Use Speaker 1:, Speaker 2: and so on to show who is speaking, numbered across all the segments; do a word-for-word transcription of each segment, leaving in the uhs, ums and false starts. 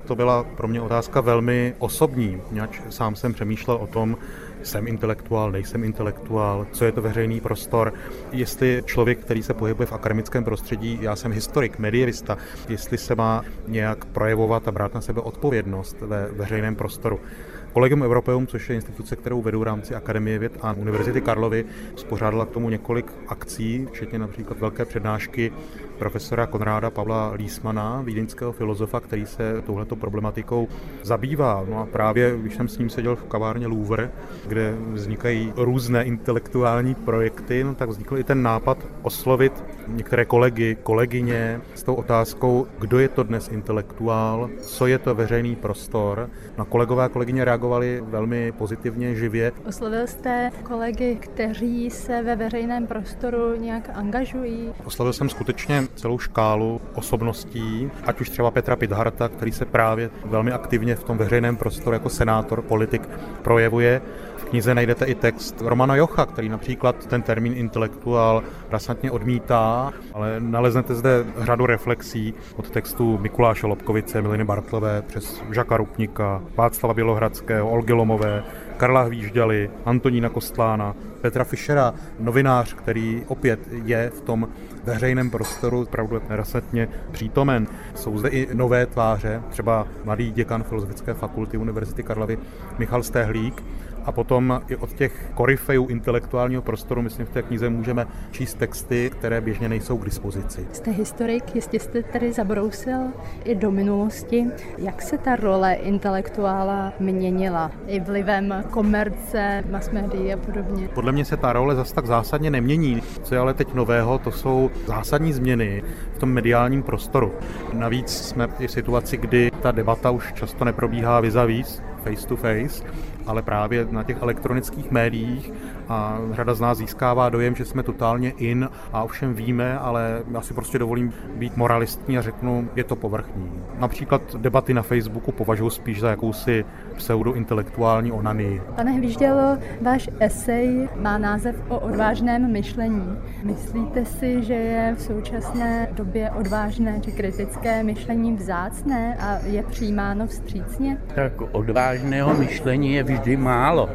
Speaker 1: To byla pro mě otázka velmi osobní, nějak sám jsem přemýšlel o tom, jsem intelektuál, nejsem intelektuál, co je to veřejný prostor, jestli člověk, který se pohybuje v akademickém prostředí, já jsem historik, medievista, jestli se má nějak projevovat a brát na sebe odpovědnost ve veřejném prostoru. Collegium Europaeum, což je instituce, kterou vedu v rámci Akademie věd a Univerzity Karlovy, spořádala k tomu několik akcí, včetně například velké přednášky profesora Konráda Pavla Lísmana, vídeňského filozofa, který se touhletou problematikou zabývá. No a právě, když jsem s ním seděl v kavárně Louvre, kde vznikají různé intelektuální projekty, no, tak vznikl i ten nápad oslovit některé kolegy, kolegyně s tou otázkou, kdo je to dnes intelektuál, co je to veřejný prostor. No, kolegové a kolegyně reagovali velmi pozitivně, živě.
Speaker 2: Oslovil jste kolegy, kteří se ve veřejném prostoru nějak angažují?
Speaker 1: Oslovil jsem skutečně celou škálu osobností, ať už třeba Petra Pithardta, který se právě velmi aktivně v tom veřejném prostoru jako senátor, politik projevuje. V knize najdete i text Romana Jocha, který například ten termín intelektuál rasantně odmítá, ale naleznete zde řadu reflexí od textu Mikuláše Lobkovice, Mileny Bartlové přes Žaka Rupnika, Václava Bělohradského, Olgy Lomové, Karla Hvížďaly, Antonína Kostlána, Petra Fischera, novinář, který opět je v tom veřejném prostoru opravdu rasantně přítomen. Jsou zde i nové tváře, třeba mladý děkan Filozofické fakulty Univerzity Karlovy Michal Stehlík. A potom i od těch koryfejů intelektuálního prostoru, myslím, v té knize můžeme číst texty, které běžně nejsou k dispozici.
Speaker 2: Jste historik, jistě jste tedy zabrousil i do minulosti. Jak se ta role intelektuála měnila i vlivem komerce, mass médií a podobně?
Speaker 1: Podle mě se ta role zas tak zásadně nemění. Co je ale teď nového, to jsou zásadní změny v tom mediálním prostoru. Navíc jsme i v situaci, kdy ta debata už často neprobíhá vis-a-vis, face to face, ale právě na těch elektronických médiích a řada z nás získává dojem, že jsme totálně in a ovšem víme, ale já si prostě dovolím být moralistní a řeknu, je to povrchní. Například debaty na Facebooku považuji spíš za jakousi pseudointelektuální onanii.
Speaker 2: Pane Hvíždělo, váš esej má název O odvážném myšlení. Myslíte si, že je v současné době odvážné či kritické myšlení vzácné a je přijímáno vstřícně?
Speaker 3: Tak odvážného myšlení je vždy málo,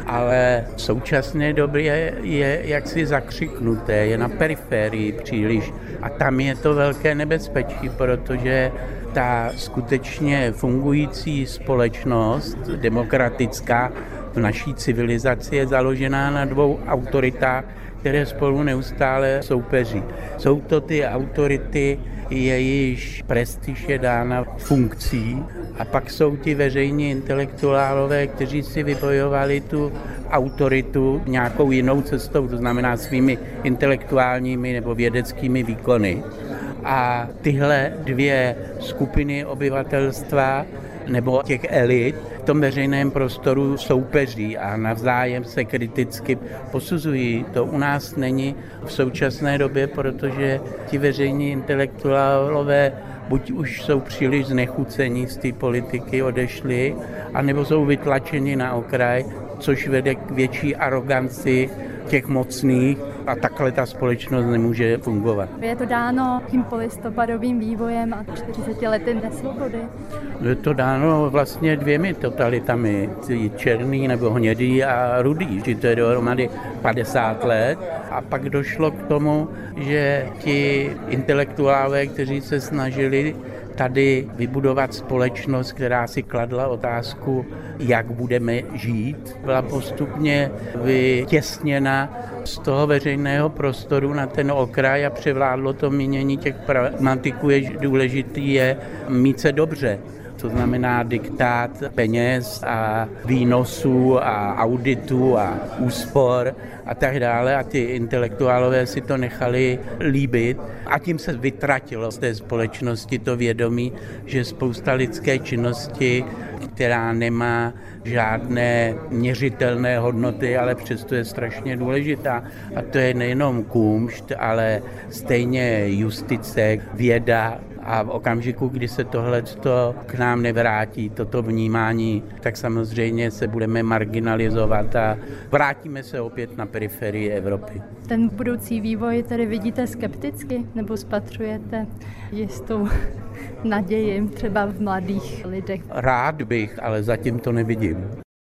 Speaker 3: ale v současné době je jaksi zakřiknuté, je na periferii příliš a tam je to velké nebezpečí, protože ta skutečně fungující společnost, demokratická v naší civilizaci, je založená na dvou autoritách, které spolu neustále soupeří. Jsou to ty autority, jejíž prestiž je dána funkcí, a pak jsou ti veřejní intelektuálové, kteří si vybojovali tu autoritu nějakou jinou cestou, to znamená svými intelektuálními nebo vědeckými výkony. A tyhle dvě skupiny obyvatelstva nebo těch elit v tom veřejném prostoru soupeří a navzájem se kriticky posuzují. To u nás není v současné době, protože ti veřejní intelektuálové buď už jsou příliš znechucení z té politiky, odešli, anebo jsou vytlačeni na okraj, což vede k větší aroganci těch mocných a takhle ta společnost nemůže fungovat.
Speaker 2: Je to dáno tím polistopadovým vývojem a čtyřiceti lety nesvobody?
Speaker 3: Je to dáno vlastně dvěmi totalitami, černý nebo hnědý a rudý, že to je dohromady padesát let. A pak došlo k tomu, že ti intelektuálové, kteří se snažili tady vybudovat společnost, která si kladla otázku, jak budeme žít, byla postupně vytěsněna z toho veřejného prostoru na ten okraj a převládlo to mínění těch pragmatiků, je důležitý je mít se dobře. To znamená diktát peněz a výnosů a auditů a úspor a tak dále. A ty intelektuálové si to nechali líbit a tím se vytratilo z té společnosti to vědomí, že spousta lidské činnosti, která nemá žádné měřitelné hodnoty, ale přesto je strašně důležitá. A to je nejenom kumšt, ale stejně justice, věda A v okamžiku, kdy se tohleto k nám nevrátí, toto vnímání, tak samozřejmě se budeme marginalizovat a vrátíme se opět na periferii Evropy.
Speaker 2: Ten budoucí vývoj tedy vidíte skepticky nebo spatřujete jistou naději třeba v mladých lidech?
Speaker 3: Rád bych, ale zatím to nevidím.